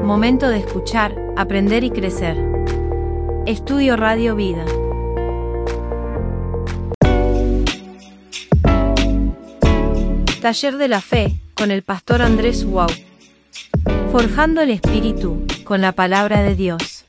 Momento de escuchar, aprender y crecer. Estudio Radio Vida. Taller de la Fe, con el pastor Andrés Wow. Forjando el espíritu, con la palabra de Dios.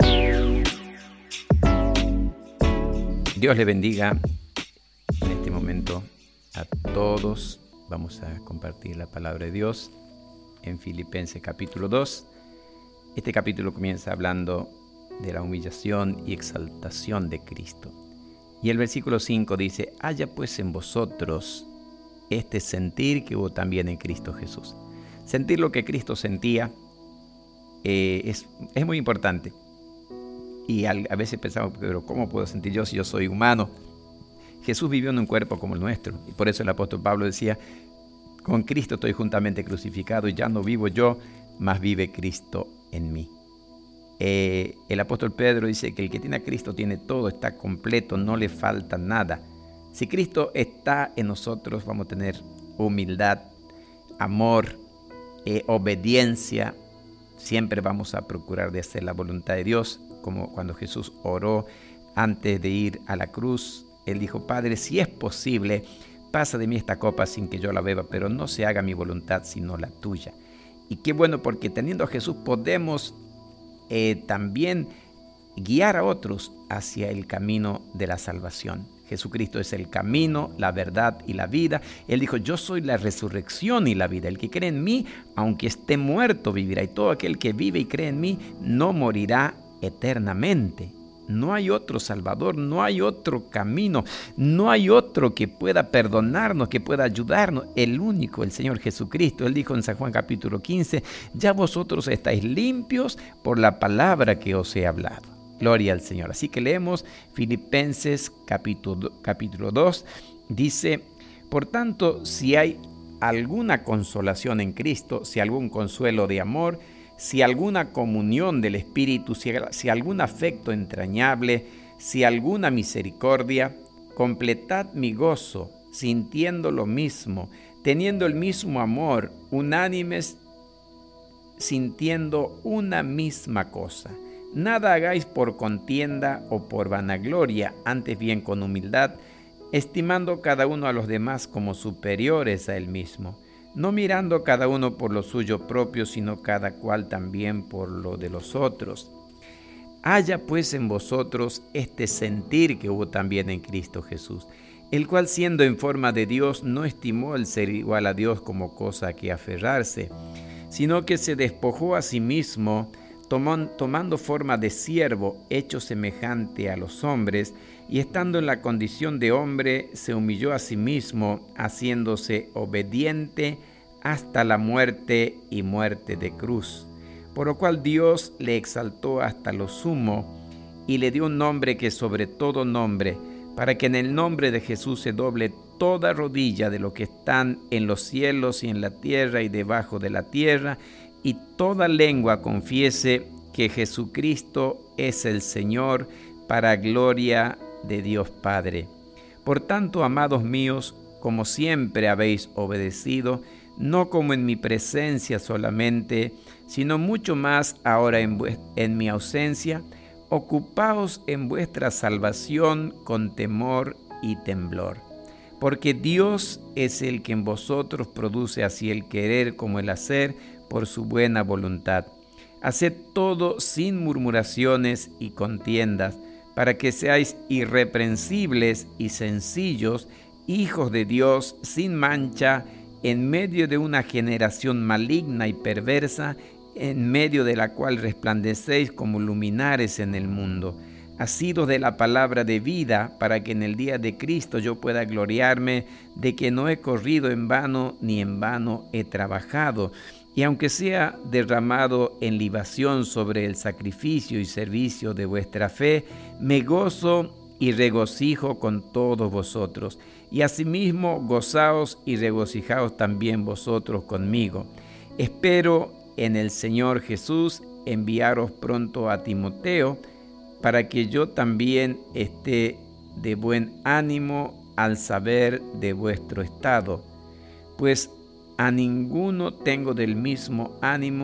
Dios le bendiga en este momento a todos. Vamos a compartir la palabra de Dios en Filipenses capítulo 2. Este capítulo comienza hablando de la humillación y exaltación de Cristo. Y el versículo 5 dice: haya pues en vosotros este sentir que hubo también en Cristo Jesús. Sentir lo que Cristo sentía es muy importante. Y a veces pensamos, pero ¿cómo puedo sentir yo si yo soy humano? Jesús vivió en un cuerpo como el nuestro. Y por eso el apóstol Pablo decía: con Cristo estoy juntamente crucificado y ya no vivo yo, mas vive Cristo en mí. El apóstol Pedro dice que el que tiene a Cristo tiene todo, está completo, no le falta nada. Si Cristo está en nosotros, vamos a tener humildad, amor, obediencia. Siempre vamos a procurar de hacer la voluntad de Dios, como cuando Jesús oró antes de ir a la cruz. Él dijo: Padre, si es posible, pasa de mí esta copa sin que yo la beba, pero no se haga mi voluntad sino la tuya. Y qué bueno, porque teniendo a Jesús podemos también guiar a otros hacia el camino de la salvación. Jesucristo es el camino, la verdad y la vida. Él dijo: yo soy la resurrección y la vida. El que cree en mí, aunque esté muerto, vivirá. Y todo aquel que vive y cree en mí, no morirá eternamente. No hay otro Salvador, no hay otro camino, no hay otro que pueda perdonarnos, que pueda ayudarnos. El único, el Señor Jesucristo. Él dijo en San Juan capítulo 15, ya vosotros estáis limpios por la palabra que os he hablado. Gloria al Señor. Así que leemos Filipenses capítulo 2. Dice: por tanto, si hay alguna consolación en Cristo, si algún consuelo de amor, si alguna comunión del Espíritu, si algún afecto entrañable, si alguna misericordia, completad mi gozo, sintiendo lo mismo, teniendo el mismo amor, unánimes, sintiendo una misma cosa. Nada hagáis por contienda o por vanagloria, antes bien con humildad, estimando cada uno a los demás como superiores a él mismo, no mirando cada uno por lo suyo propio, sino cada cual también por lo de los otros. Haya pues en vosotros este sentir que hubo también en Cristo Jesús, el cual, siendo en forma de Dios, no estimó el ser igual a Dios como cosa a que aferrarse, sino que se despojó a sí mismo, tomando forma de siervo, hecho semejante a los hombres, y estando en la condición de hombre, se humilló a sí mismo, haciéndose obediente hasta la muerte y muerte de cruz. Por lo cual Dios le exaltó hasta lo sumo, y le dio un nombre que sobre todo nombre, para que en el nombre de Jesús se doble toda rodilla de lo que están en los cielos y en la tierra y debajo de la tierra, y toda lengua confiese que Jesucristo es el Señor, para gloria de Dios Padre. Por tanto, amados míos, como siempre habéis obedecido, no como en mi presencia solamente, sino mucho más ahora en mi ausencia, ocupaos en vuestra salvación con temor y temblor. Porque Dios es el que en vosotros produce así el querer como el hacer por su buena voluntad. Haced todo sin murmuraciones y contiendas, para que seáis irreprensibles y sencillos, hijos de Dios sin mancha, en medio de una generación maligna y perversa, en medio de la cual resplandecéis como luminares en el mundo, asidos de la palabra de vida, para que en el día de Cristo yo pueda gloriarme de que no he corrido en vano, ni en vano he trabajado. Y aunque sea derramado en libación sobre el sacrificio y servicio de vuestra fe, me gozo y regocijo con todos vosotros. Y asimismo gozaos y regocijaos también vosotros conmigo. Espero en el Señor Jesús enviaros pronto a Timoteo, para que yo también esté de buen ánimo al saber de vuestro estado. Pues a ninguno tengo del mismo ánimo,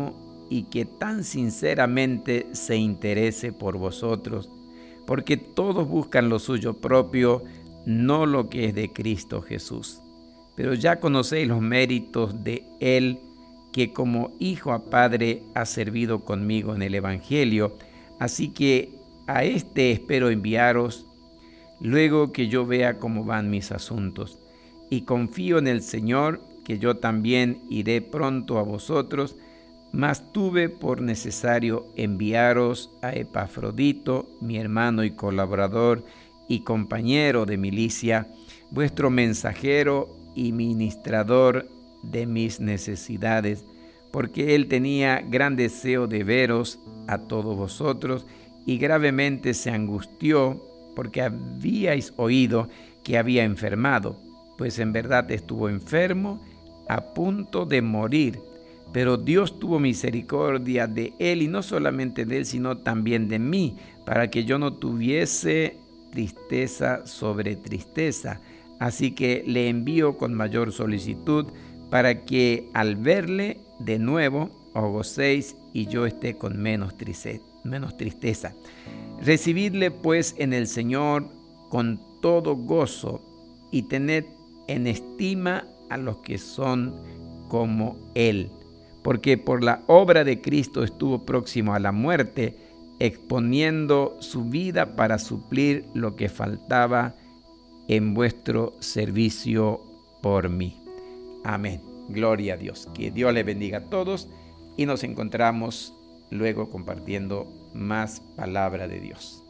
y que tan sinceramente se interese por vosotros, porque todos buscan lo suyo propio, no lo que es de Cristo Jesús. Pero ya conocéis los méritos de Él, que como hijo a padre ha servido conmigo en el Evangelio, así que a este espero enviaros, luego que yo vea cómo van mis asuntos, y confío en el Señor, que yo también iré pronto a vosotros, mas tuve por necesario enviaros a Epafrodito, mi hermano y colaborador y compañero de milicia, vuestro mensajero y ministrador de mis necesidades, porque él tenía gran deseo de veros a todos vosotros y gravemente se angustió porque habíais oído que había enfermado, pues en verdad estuvo enfermo a punto de morir. Pero Dios tuvo misericordia de él, y no solamente de él, sino también de mí, para que yo no tuviese tristeza sobre tristeza. Así que le envío con mayor solicitud, para que al verle de nuevo os gocéis y yo esté con menos tristeza. Recibidle pues en el Señor con todo gozo, y tened en estima a los que son como Él, porque por la obra de Cristo estuvo próximo a la muerte, exponiendo su vida para suplir lo que faltaba en vuestro servicio por mí. Amén. Gloria a Dios. Que Dios le bendiga a todos y nos encontramos luego compartiendo más palabra de Dios.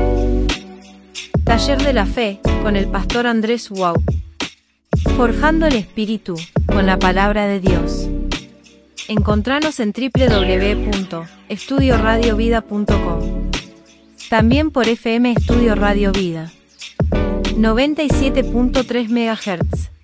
Taller de la Fe con el pastor Andrés Wow. Forjando el espíritu con la palabra de Dios. Encontranos en www.estudioradiovida.com. También por FM Estudio Radio Vida 97.3 MHz.